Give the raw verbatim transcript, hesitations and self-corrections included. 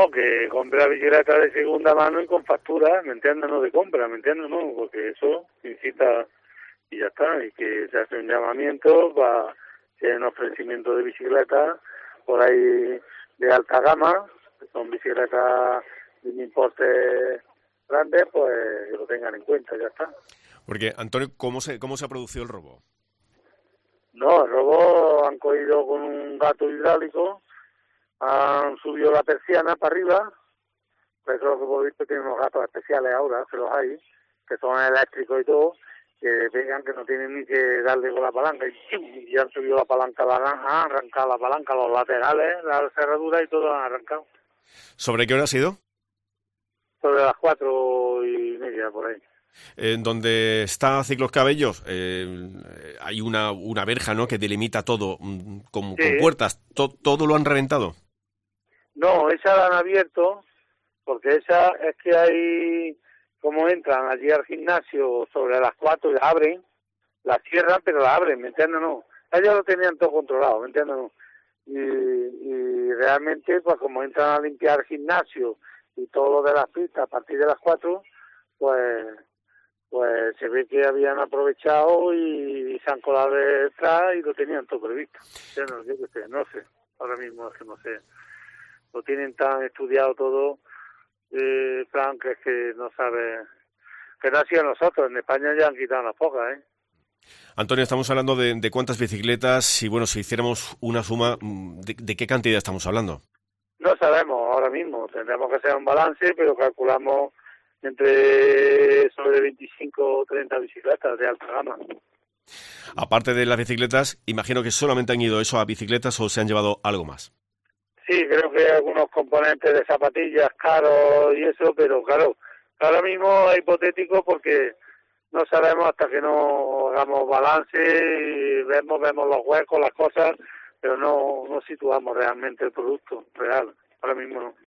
no, que compre la bicicleta de segunda mano y con factura, ¿me entiendes? No de compra, ¿me entiendes? No, porque eso incita y ya está, y que se hace un llamamiento para que haya un ofrecimiento de bicicletas por ahí de alta gama, que son bicicletas de un importe grande, pues que lo tengan en cuenta, ya está. Porque, Antonio, ¿cómo se, cómo se ha producido el robo? No, el robo han cogido con un gato hidráulico, han subido la persiana para arriba, pues eso que hemos visto tiene unos gatos especiales ahora, se los hay, que son eléctricos y todo, que pegan que no tienen ni que darle con la palanca, y, ¡chum! Y han subido la palanca, la han, han arrancado la palanca, los laterales, la cerradura y todo han arrancado. ¿Sobre qué hora ha sido? Sobre las cuatro y media por ahí. En donde está Ciclos Cabellos, eh, hay una, una verja, ¿no?, que delimita todo, mm, con, Sí. con puertas, to, todo lo han reventado. No, esa la han abierto, porque esa es que hay, como entran allí al gimnasio sobre las cuatro y la abren, la cierran pero la abren, ¿me entiendes? No, ellos lo tenían todo controlado, ¿me entiendes? No. Y, y realmente, pues como entran a limpiar el gimnasio y todo lo de las pistas a partir de las cuatro, pues pues se ve que habían aprovechado y, y se han colado detrás y lo tenían todo previsto. Yo no, yo qué sé, no sé, ahora mismo es que no sé. Lo tienen tan estudiado todo, eh, plan, que es que no sabe, que no ha sido nosotros, en España ya han quitado unas pocas, ¿eh? Antonio, estamos hablando de, de cuántas bicicletas y, bueno, si hiciéramos una suma, ¿de, de qué cantidad estamos hablando? No sabemos ahora mismo, tendremos que hacer un balance, pero calculamos entre sobre veinticinco o treinta bicicletas de alta gama. Aparte de las bicicletas, imagino que solamente han ido eso a bicicletas o se han llevado algo más. Sí, creo que hay algunos componentes de zapatillas caros y eso, pero claro, ahora mismo es hipotético porque no sabemos hasta que no hagamos balance y vemos, vemos los huecos, las cosas, pero no, no situamos realmente el producto real. Ahora mismo no.